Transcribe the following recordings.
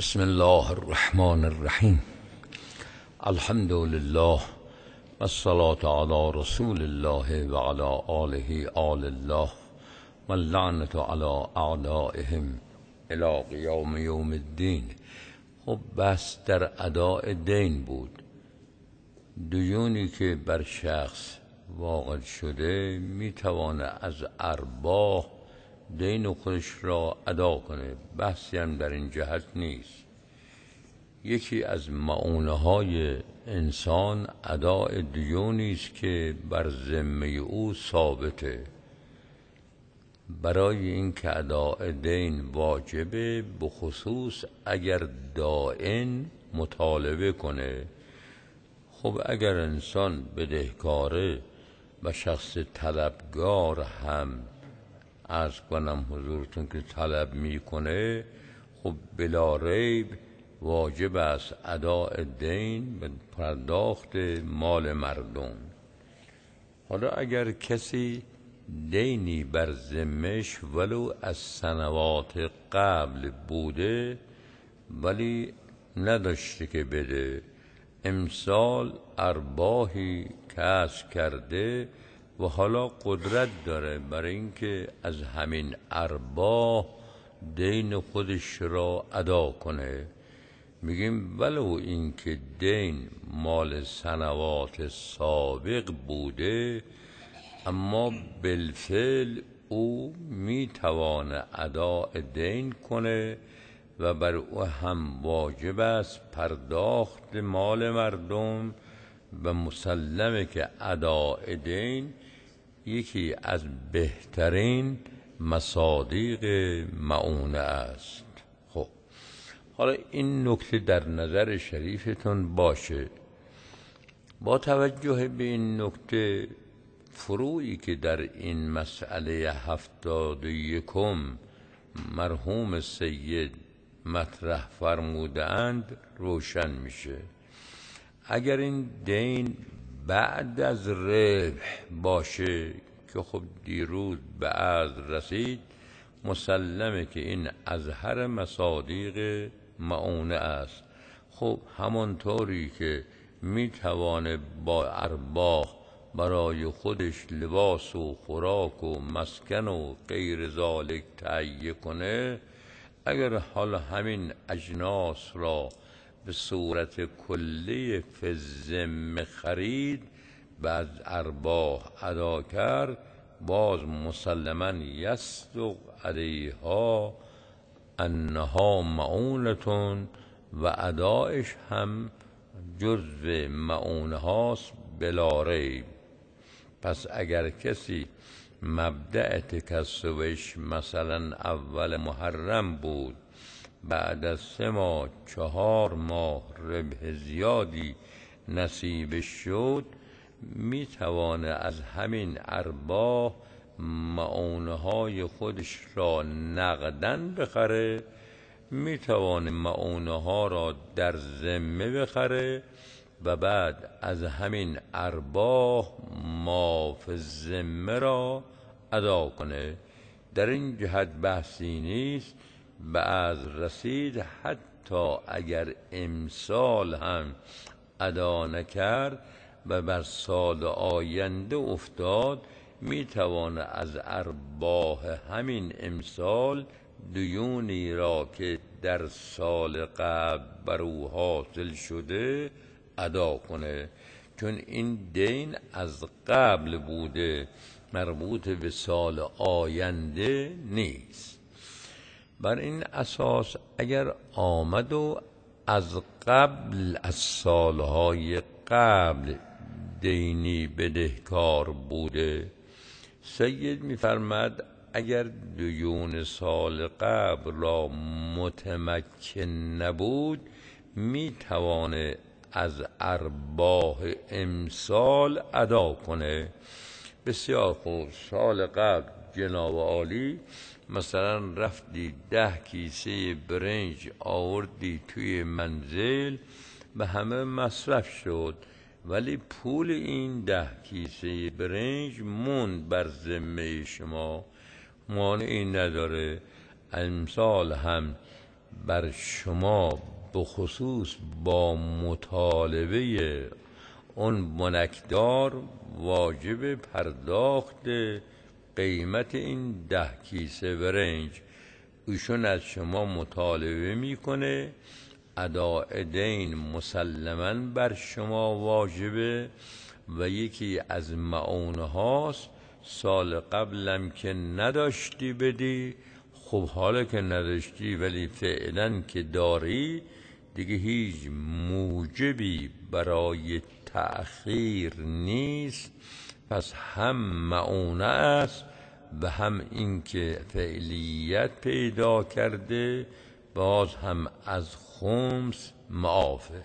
بسم الله الرحمن الرحیم. الحمد لله والصلاة علی رسول الله و علی آله آل الله و اللعنة علی اعدائهم الی قیام یوم الدین. خب بس در اداء دین بود. دیونی که بر شخص واقع شده میتوانه از ارباح دین خودش را ادا کنه. بحثی هم در این جهت نیست. یکی از معونه های انسان اداء دیونی است که بر ذمه او ثابته. برای اینکه اداء دین واجبه، بخصوص اگر دائن مطالبه کنه. خب اگر انسان بدهکاره و شخص طلبگار هم عرض کنم حضورتون که طلب میکنه، خب بلا ریب واجب است اداء دین به پرداخت مال مردم. حالا اگر کسی دینی بر ذمه‌اش ولو از سنوات قبل بوده ولی نداشته که بده، امسال ارباحی کسب کرده و حالا قدرت داره برای اینکه از همین ارباح دین خودش را ادا کنه، میگیم ولو اینکه دین مال سنوات سابق بوده، اما بالفعل او میتوانه اداء دین کنه و بر او هم واجب است پرداخت مال مردم. و مسلمه که اداء دین یکی از بهترین مصادیق معونه است. خب حالا این نکته در نظر شریفتون باشه. با توجه به این نکته، فروعی که در این مسئله 71 مرحوم سید مطرح فرمودند روشن میشه. اگر این دین بعد از ربح باشه که خب دیروز به عرض رسید، مسلمه که این ازهر مصادیق معونه است. خب همانطوری که میتوانه با ارباح برای خودش لباس و خوراک و مسکن و غیر ذالک تهیه کنه، اگر حالا همین اجناس را به صورت کلی فی الذمه خرید و از ارباح ادا کرد، باز مسلما یصدق علیها انها معونتون و ادایش هم جزو معونه هاست بلا ریب. پس اگر کسی مبدأ تکسبش مثلا اول محرم بود، بعد از 3 ماه 4 ماه ربح زیادی نصیبش شد، میتوانه از همین ارباح معونه های خودش را نقدن بخره، میتوانه معونه ها را در ذمه بخره و بعد از همین ارباح ما فی الذمه را ادا کنه. در این جهت بحثی نیست. بعد رسید حتی اگر امسال هم ادا نکرد و بر سال آینده افتاد، میتوانه از ارباح همین امسال دیونی را که در سال قبل بر او حاصل شده ادا کنه، چون این دین از قبل بوده، مربوط به سال آینده نیست. بر این اساس اگر آمد و از قبل از سالهای قبل دینی بدهکار بوده، سید می‌فرماد اگر دیون سال قبل را متمکن نبود، میتوانه از ارباح امسال ادا کنه. بسیار خوب. سال قبل جناب عالی مثلا رفتی 10 کیسه برنج آوردی توی منزل و همه مصرف شد، ولی پول این 10 کیسه برنج موند بر ذمه شما. مانعی نداره امسال هم بر شما به خصوص با مطالبه اون بنکدار واجب پرداخت قیمت این 10 کیسه برنج. ایشون از شما مطالبه میکنه، اداء دین مسلماً بر شما واجبه و یکی از معونه هاست. سال قبلم که نداشتی بدی، خب حالا که نداشتی ولی فعلا که داری دیگه هیچ موجبی برای تأخیر نیست. پس هم معونه است و هم این که فعلیت پیدا کرده باز هم از خمس معافه.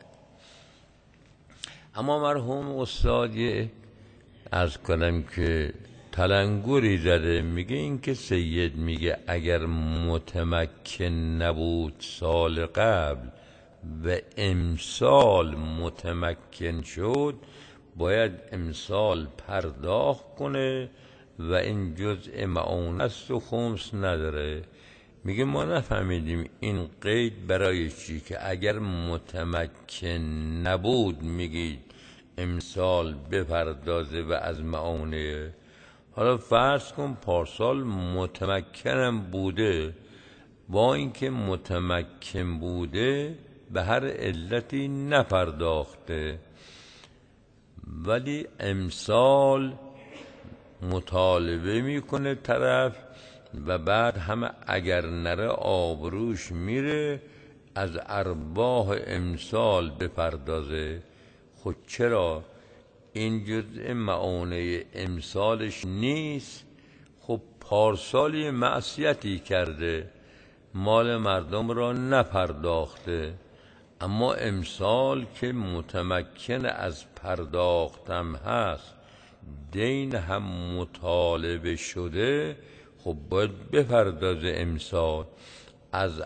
اما مرحوم استادی از کنم که تلنگری زده، میگه این که سید میگه اگر متمکن نبود سال قبل و امسال متمکن شد باید امسال پرداخت کنه و این جزء معونه است و خمس نداره. میگه ما نفهمیدیم این قید برای چی که اگر متمکن نبود میگید امسال بپردازه و از معونه. حالا فرض کن پارسال متمکنم بوده، با اینکه متمکن بوده به هر علتی نپرداخته، ولی امسال مطالبه میکنه طرف و بعد هم اگر نره آبروش میره از ارباح امسال بپردازه. خود چرا این جزء معونه امسالش نیست؟ خب پارسالی معصیتی کرده، مال مردم را نپرداخته، اما امسال که متمکن از پرداختم هست، دین هم مطالبه شده، خب باید بپردازه امسال. از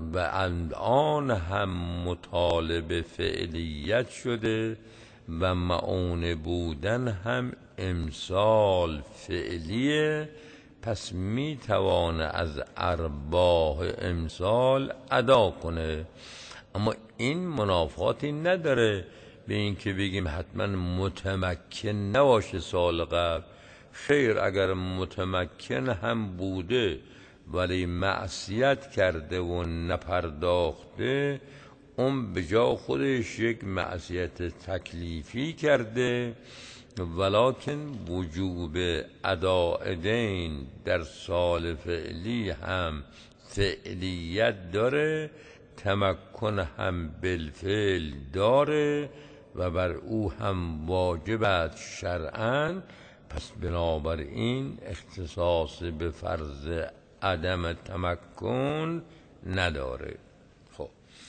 الان هم مطالبه فعلیت شده و معونه بودن هم امسال فعلیه، پس میتوانه از ارباح امسال ادا کنه. اما این منافاتی نداره به این که بگیم حتما متمکن نباشه سال قبل. خیر، اگر متمکن هم بوده ولی معصیت کرده و نپرداخته، اون به جا خودش یک معصیت تکلیفی کرده، ولکن وجوب اداء دین در سال فعلی هم فعلیت داره، تمکن هم بالفعل داره و بر او هم واجب است شرعاً. پس بنابراین اختصاص به فرض عدم تمکن نداره. خب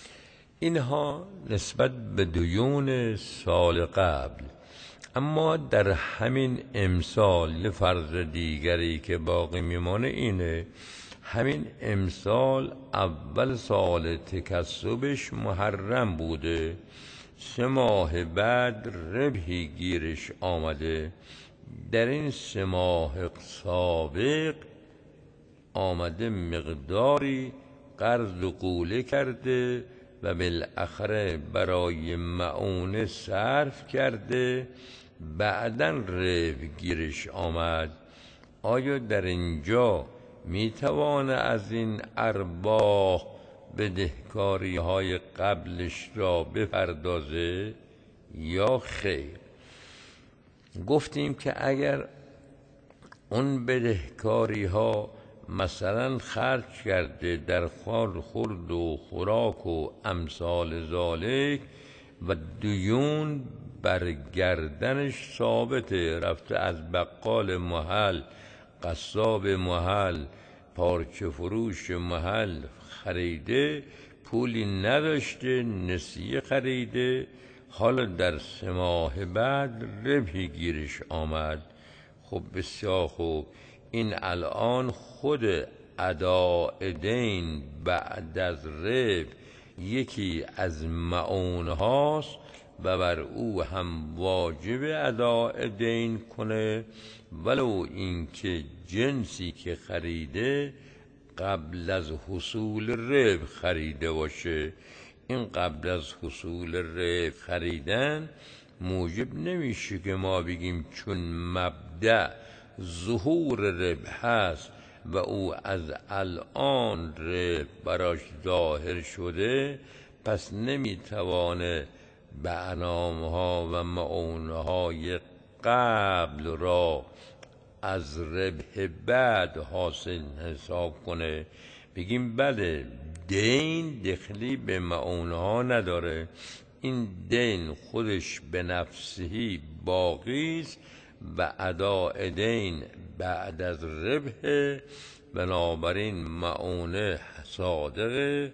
اینها نسبت به دیون سال قبل. اما در همین امسال یه فرض دیگری که باقی میمانه اینه، همین امسال اول سال تکسبش محرم بوده، 3 ماه بعد ربحی گیرش آمده. در این 3 ماه سابق آمده مقداری قرض و قوله کرده و بالاخره برای معونه صرف کرده، بعداً ربح گیرش آمد. آیا در اینجا میتوانه از این ارباح بدهکاری های قبلش را بپردازه یا خیر؟ گفتیم که اگر اون بدهکاری ها مثلا خرج کرده در خورد و خوراک و امثال ذالک و دیون بر گردنش ثابته، رفته از بقال محل، قصاب محل، پارچه فروش محل خریده، پولی نداشته، نسیه خریده، حالا در 3 ماه بعد ربحی گیرش آمد. خب بسیار خوب، این الان خود اداء دین بعد از ربح یکی از معونه هاست و بر او هم واجب اداء دین کنه، ولو اینکه جنسی که خریده قبل از حصول ربح خریده باشه. این قبل از حصول ربح خریدن موجب نمیشه که ما بگیم چون مبدأ ظهور ربح هست و او از الان ربح براش ظاهر شده پس نمیتوانه برنامه‌ها و معونه‌های قبل را از ربح بعد حاصل حساب کنه. بگیم بله دین دخلی به معونه‌ها نداره، این دین خودش به نفسهی باقی است و اداء دین بعد از ربح، بنابراین معونه صادقه.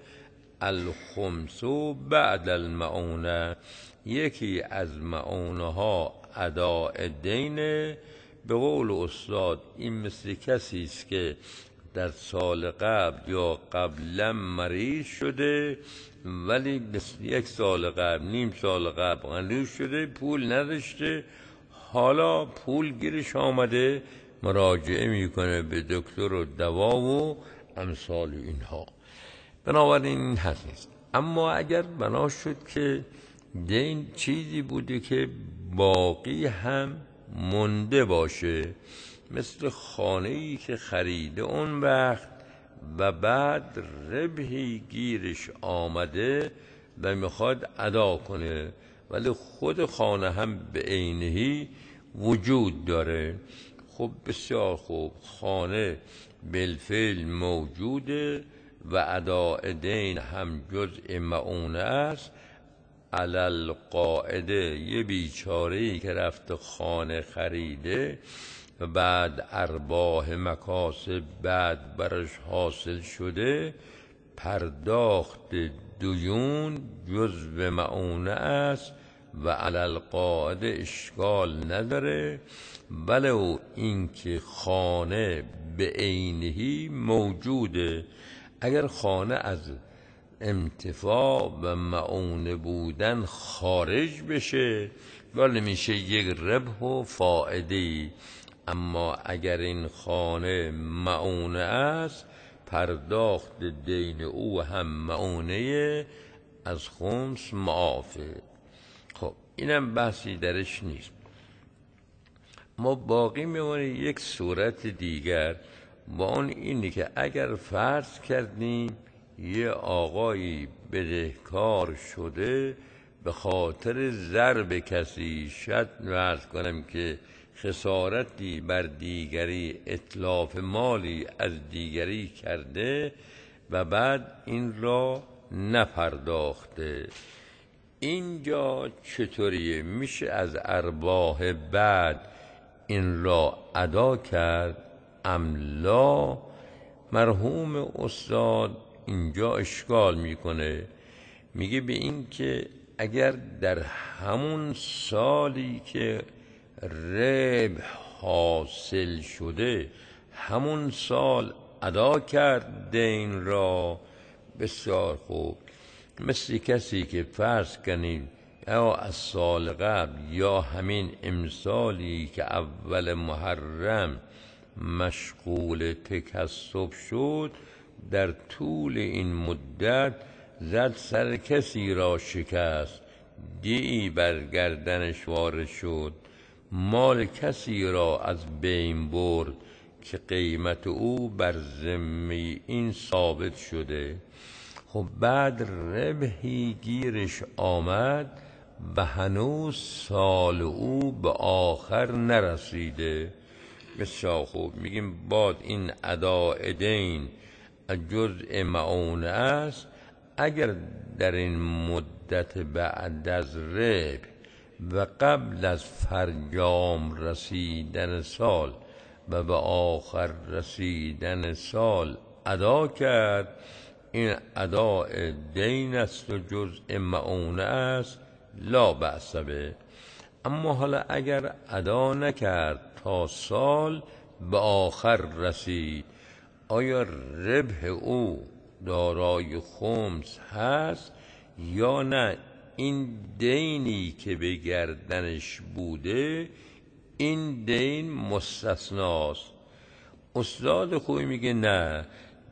الخمس بعد المعونه، یکی از معونه ها اداء دینه. به قول استاد این مثل کسی است که در سال قبل یا قبلا مریض شده ولی 1 سال قبل نیم سال قبل مریض شده، پول نداشته، حالا پول گیرش آمده، مراجعه میکنه به دکتر و دوا و امثال اینها. بنابراین این حق نیست. اما اگر بنا شد که دین چیزی بوده که باقی هم مونده باشه، مثل خانه‌ای که خریده اون وقت و بعد ربحی گیرش آمده و میخواد ادا کنه ولی خود خانه هم به عینهی وجود داره، خب بسیار خوب، خانه بالفعل موجوده و اداء دین هم جزء معونه است. علل قاعده یه بیچاره‌ای که رفته خانه خریده و بعد ارباح مکاسب بعد برش حاصل شده، پرداخت دیون جزء معونه است و علل قاعده اشکال نداره. ولو اینکه خانه به عینهی موجوده، اگر خانه از انتفاع و معونه بودن خارج بشه ولی میشه یک ربح و فائده‌ای. اما اگر این خانه معونه است، پرداخت دین او هم معونه از خمس معافه. خب اینم بحثی درش نیست. ما باقی میمونه یک صورت دیگر با اون اینی که اگر فرض کردیم یه آقایی بدهکار شده به خاطر ضرب کسی، شاید عرض کنم که خسارتی بر دیگری، اتلاف مالی از دیگری کرده و بعد این را نپرداخته، اینجا چطوریه؟ میشه از ارباح بعد این را ادا کرد املا؟ مرحوم استاد اینجا اشکال میکنه، میگه به این که اگر در همون سالی که ربح حاصل شده همون سال ادا کرد دین را، بسیار خوب. مثل کسی که فرض کنید یا از سال قبل یا همین امسالی که اول محرم مشغول تکسب شد، در طول این مدت زد سر کسی را شکست، دیی بر گردنش وارد شد، مال کسی را از بین برد که قیمت او بر ذمه این ثابت شده. خب بعد ربحی گیرش آمد و هنوز سال او به آخر نرسیده. بسیار خوب، میگیم باد این اداء دین جزء معونه است. اگر در این مدت بعد از ربح و قبل از فرجام رسیدن سال و به آخر رسیدن سال ادا کرد، این اداء دین است و جزء معونه است، لا بأس به. اما حالا اگر ادا نکرد تا سال به آخر رسید، آیا ربح او دارای خمس هست یا نه؟ این دینی که به گردنش بوده این دین مستثناست. استاد خوبی میگه نه،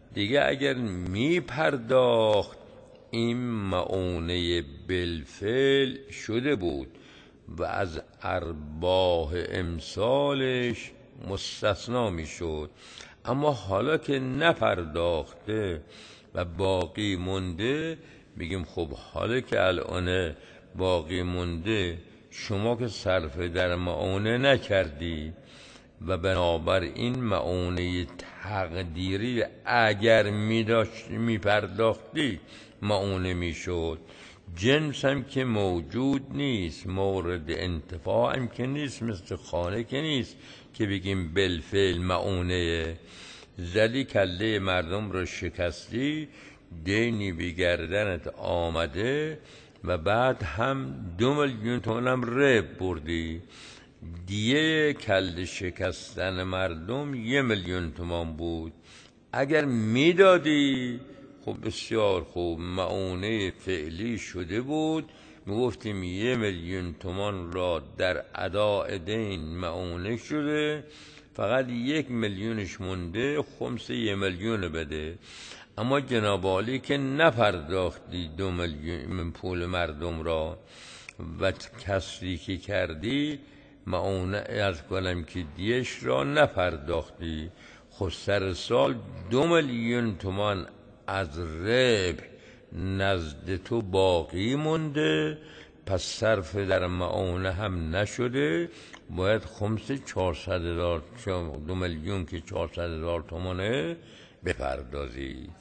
دیگه اگر می پرداخت این معونه بالفعل شده بود و از ارباح امسالش مستثنا می شد. اما حالا که نپرداخته و باقی مونده، بگیم خب حالا که الان باقی مونده، شما که صرف در معونه نکردی و بنابراین معونه تقدیری اگر می پرداختی معونه می شد. جنس هم که موجود نیست، مورد انتفاع هم که نیست، مثل خانه که نیست که بگیم بالفعل معونه. زدی کله مردم رو شکستی، دینی به گردنت آمده و بعد هم 2 میلیون تومان هم رب بردی. دیه کله شکستن مردم 1 میلیون تومان بود. اگر میدادی خب بسیار خوب، معونه فعلی شده بود، میگفتیم 1 میلیون تومان را در اداء دین معونه شده، فقط 1 میلیونش مونده، خمس 1 میلیون بده. اما جناب عالی که نپرداختی 2 میلیون پول مردم را و کسری که کردی معونه از کنم که دیش را نپرداختی، خب سر سال 2 میلیون تومان از ربح نزد تو باقی مونده، پس صرف در معونه هم نشده، باید خمس 400,000 2 میلیون که 400,000 تومانه بپردازی.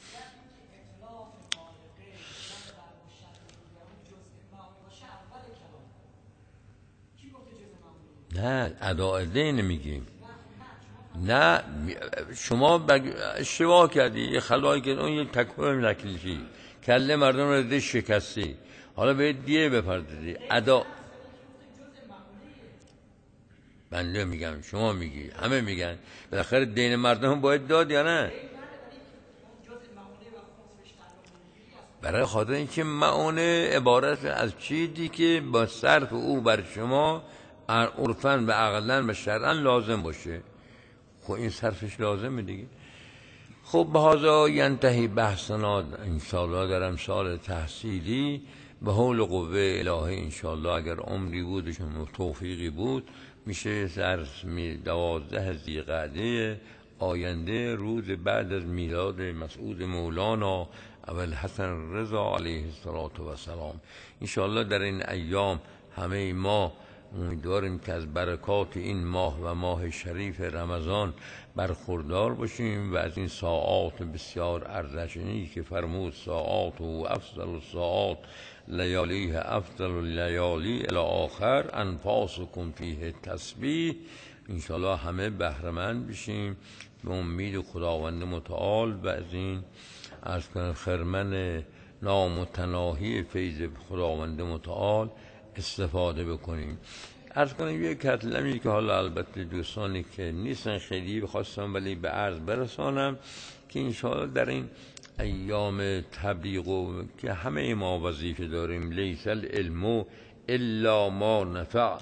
نه اداء دین میگیم. نه شما اشتباه کردی، یه خلایی که اون یک تکوه تکلیفی کله مردم رو دیده شکستی، حالا باید دیه بپردازی. ادا بنده میگم، شما میگی، همه میگن، بالاخره دین مردم باید داد یا نه؟ برای خاطر اینکه معونه عبارت از چیزی که با صرف او بر شما عرفاً و عقلاً و شرعاً لازم باشه. خب این صرفش لازمه دیگه. خب بهذا ینتهی بحثنا انشاءالله در امسال تحصیلی به حول قوه الهی انشاءالله. اگر عمری بودش و توفیقی بود، میشه در 12 ذیقعده آینده، روز بعد از میلاد مسعود مولانا ابوالحسن رضا علیه السلام. انشاءالله در این ایام همه ما امیدواریم که از برکات این ماه و ماه شریف رمضان برخوردار باشیم و از این ساعات بسیار ارزشمندی که فرمود ساعات و افضل الساعات لیالیه افضل اللیالی الی آخر انفاسکم فیه تسبیح، انشاءالله همه بهره‌مند بشیم به امید خداوند متعال و از این از خرمن نامتناهی فیض خداوند متعال استفاده بکنیم. عرض کنم یک کلمه‌ای که حالا البته دوستانی که نیستن خیلی بخواستم ولی به عرض برسانم که انشاءالله در این ایام تبلیغ و که همه ما وظیفه داریم، لیس العلم الا ما نفع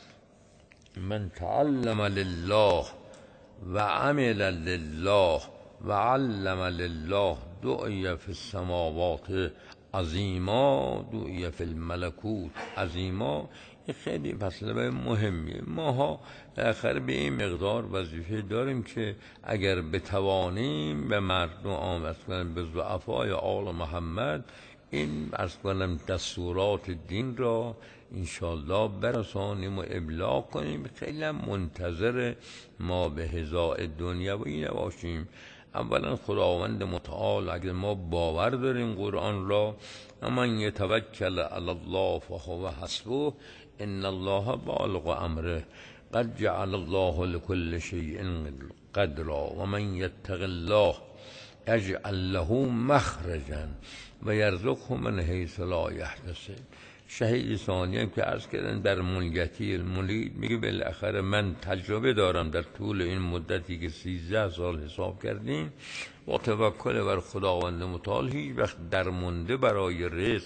من تعلم لله و عمل لله و علم لله دعی فی السماوات عظیما دعی فی الملکوت عظیما. این خیلی مسئله مهمیه. ماها آخر به این مقدار وظیفه داریم که اگر بتوانیم به مردم آمد کنیم، به ضعفای آل محمد این عرض کنم دستورات دین را انشاءالله برسانیم و ابلاغ کنیم. خیلی منتظر ما به هزاء دنیا و این نباشیم. اولا خداوند متعال اگر ما باور داریم قرآن را، من یتوکل علی الله فهو حسبه ان الله بالغ امره قد جعل الله لكل شیء قدرا و من یتق الله یجعل له مخرجا و یرزقه من حیث لا یحتسب. شهید ثانی هم که عرض کردن در منیتی المرید میگه بالاخره من تجربه دارم در طول این مدتی که 13 سال حساب کردیم با توکل بر خداوند متعال هیچ وقت درمونده برای رزق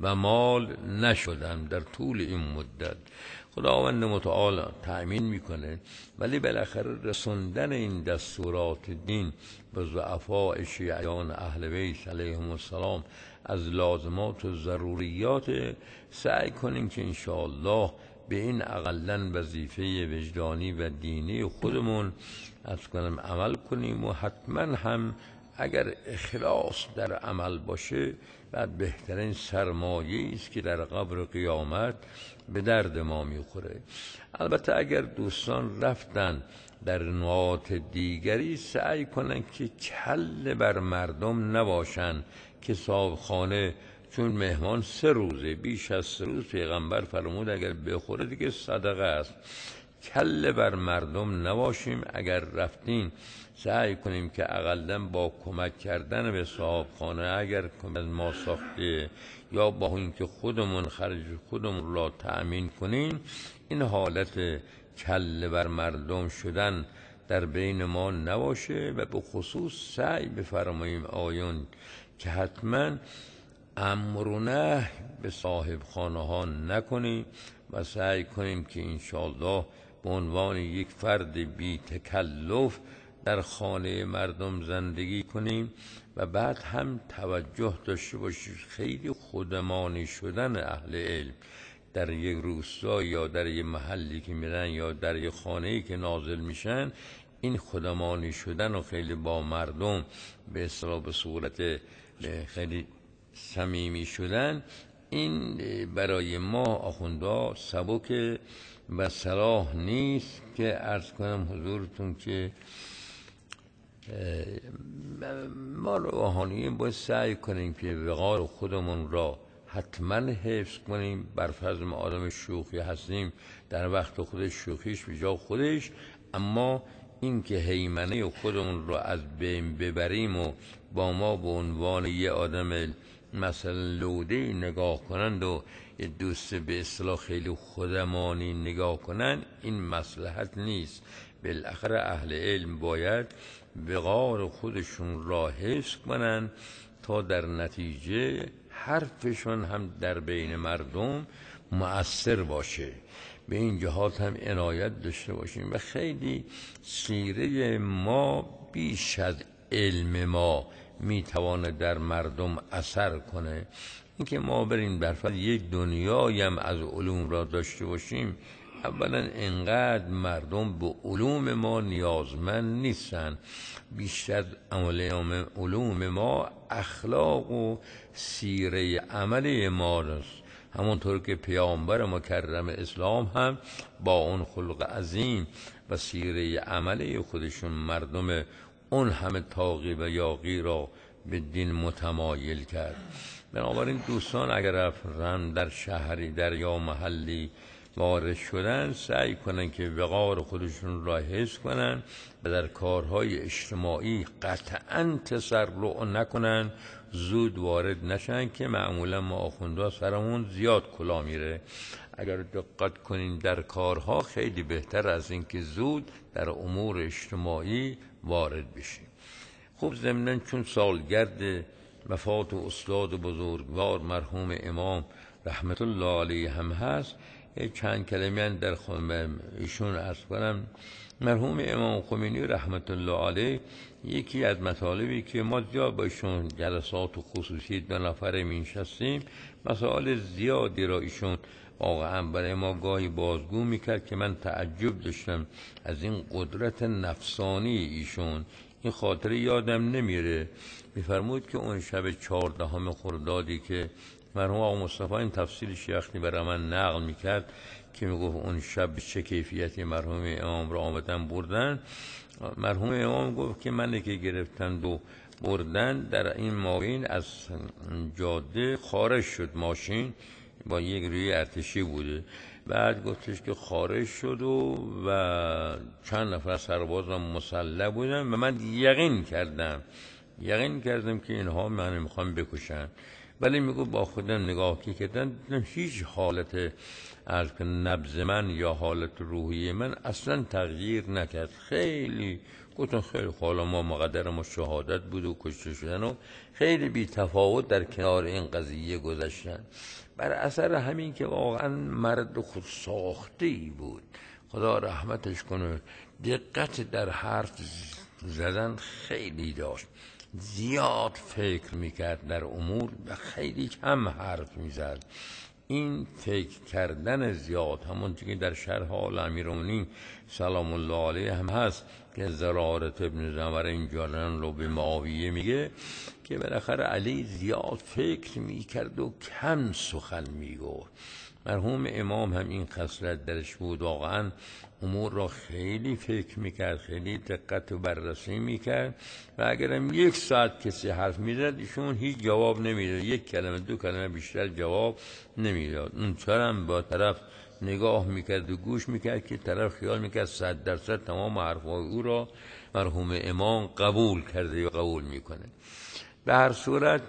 و مال نشدم در طول این مدت. خداوند متعال تأمین میکنه، ولی بالاخره رسوندن این دستورات دین به ضعفاء شیعیان اهل بیت علیهم السلام از لازمات و ضروریات، سعی کنیم که انشاءالله به این اقلن وظیفه وجدانی و دینی خودمون عمل کنیم. و حتما هم اگر اخلاص در عمل باشه و بهترین سرمایه است که در قبر قیامت به درد ما میخوره. البته اگر دوستان رفتن در نقاط دیگری، سعی کنن که کله بر مردم نباشن که صاحبخانه چون مهمان 3 روزه، بیش از 3 روز پیغمبر فرمود اگر بخوره دیگه صدقه است. کله بر مردم نباشیم. اگر رفتین سعی کنیم که اقلا با کمک کردن به صاحبخانه، اگر از ما ساخته یا با اینکه خودمون خرج خودمون را تأمین کنیم، این حالت کله بر مردم شدن در بین ما نباشه. و به خصوص سعی بفرماییم آیون که حتما امر و نهی به صاحب خانه ها نکنیم و سعی کنیم که انشاءالله به عنوان یک فرد بی تکلف در خانه مردم زندگی کنیم. و بعد هم توجه داشته باشید خیلی خودمانی شدن اهل علم در یک روستا یا در یک محلی که میرن یا در یک خانه‌ای که نازل میشن، این خودمانی شدن و خیلی با مردم به اصطلاح به صورت خیلی صمیمی شدن، این برای ما آخوندا سبک و صلاح نیست. که عرض کنم حضورتون که ما روحانیین باید سعی کنیم که وقار خودمون را حتما حفظ کنیم. بر فرض ما آدم شوخی هستیم، در وقت خودش شوخیش به جا خودش، اما این که هیمنه خودمون را از بین ببریم و با ما به عنوان یه آدم مثلا لوده نگاه کنند و یه دوست به اصطلاح خیلی خودمانی نگاه کنند، این مصلحت نیست. بالاخره اهل علم باید وقار خودشون را حفظ کنن تا در نتیجه حرفشون هم در بین مردم مؤثر باشه. به این جهات هم عنایت داشته باشیم. و خیلی سیره ما بیش از علم ما میتواند در مردم اثر کنه. اینکه ما بریم در فرض یک دنیایی هم از علوم را داشته باشیم، اولا انقدر مردم به علوم ما نیازمند نیستن. بیشتر علوم ما اخلاق و سیره عملی ما است. همونطور که پیامبر مکرم اسلام هم با اون خلق عظیم و سیره عملی خودشون مردم اون همه تاقی و یاقی را به دین متمایل کرد. بنابراین دوستان اگر رفتن در شهری در یا محلی وارد شدن، سعی کنن که وقار خودشون را حفظ کنن و در کارهای اجتماعی قطعا تسرع نکنن، زود وارد نشن که معمولا ما آخونده سرمون زیاد کلا میره. اگر دقت کنیم در کارها خیلی بهتر از این که زود در امور اجتماعی وارد بشیم. خب ضمناً چون سالگرد وفات استاد بزرگوار مرحوم امام رحمت الله علیه هم هست، چند کلمه در ایشون عرض کنم. مرحوم امام خمینی رحمت الله علیه یکی از مطالبی که ما زیاد با ایشون جلسات خصوصی 2 نفره می‌نشستیم، مسائل زیادی را ایشون واقعا برای ما گاهی بازگو میکرد که من تعجب داشتم از این قدرت نفسانی ایشون. این خاطره یادم نمیره. میفرمود که اون شب 14 خردادی که مرحوم آقا مصطفی این تفصیل شیخی برای من نقل میکرد که میگفت اون شب چه کیفیتی مرحوم امام را آمدن بردن، مرحوم امام گفت که من که گرفتند و بردن، در این مابین از جاده خارج شد ماشین با یک روی ارتشی بوده. بعد گفتش که خارج شد و چند نفر سرباز مسلح بودن و من یقین کردم که اینها من میخوام بکشن. ولی میگو با خودم نگاه که کردن هیچ حالت نبض من یا حالت روحی من اصلا تغییر نکرد. خیلی گفتن خیلی حالا ما مقدر ما شهادت بود و کشته شدن و خیلی بی تفاوت در کنار این قضیه گذشتن. بر اثر همین که واقعا مرد خود ساخته‌ای بود، خدا رحمتش کنه، دقت در حرف زدن خیلی داشت، زیاد فکر میکرد در امور و خیلی کم حرف میزد. این فکر کردن زیاد همونطور که در شرح آل امیرالمومنین سلام الله علیه هم هست که زرارت ابن زمر اینجا رو به معاویه میگه که بالاخره علی زیاد فکر میکرد و کم سخن میگفت. مرحوم امام هم این خصلت درش بود، واقعا امور را خیلی فکر میکرد، خیلی دقت و بررسی میکرد و اگرم 1 ساعت کسی حرف میزد ایشون هیچ جواب نمیداد، 1 کلمه 2 کلمه بیشتر جواب نمیداد. اون چرم با طرف نگاه میکرد و گوش میکرد که طرف خیال میکرد 100% تمام حرفای او را مرحوم امام قبول کرده یا قبول میکنه. به هر صورت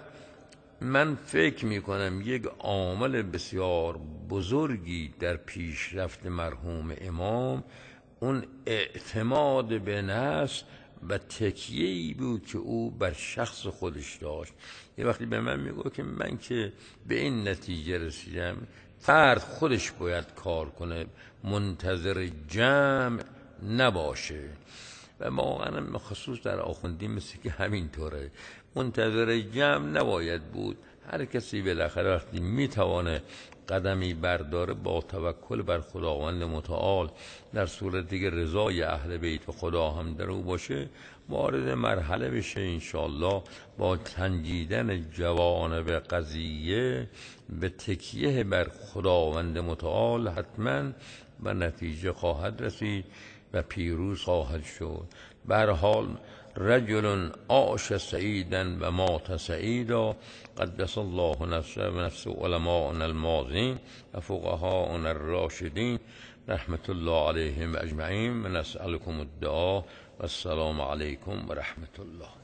من فکر میکنم یک عامل بسیار بزرگی در پیشرفت مرحوم امام اون اعتماد به نفس و تکیه‌ای بود که او بر شخص خودش داشت. یه وقتی به من میگه که من که به این نتیجه رسیدم فرد خودش باید کار کنه، منتظر جمع نباشه. و واقعا خصوص در آخوندی مثل که همینطوره، منتظر جمع نباید بود. هر کسی بالاخره وقتی میتوانه قدمی برداره با توکل بر خداوند متعال، در صورتی که رضای اهل بیت خدا هم در او باشه، وارد مرحله بشه انشاءالله با سنجیدن جوانب قضیه به تکیه بر خداوند متعال حتما به نتیجه خواهد رسید و پیروز خواهد شد. به هر حال رجل عاش سعیدا و مات سعیدا، قدس الله نفسه و نفس علماءنا الماضین و فقهاءنا الراشدین رحمت الله علیهم اجمعین. و نسألكم الدعاء و السلام علیکم و رحمت الله.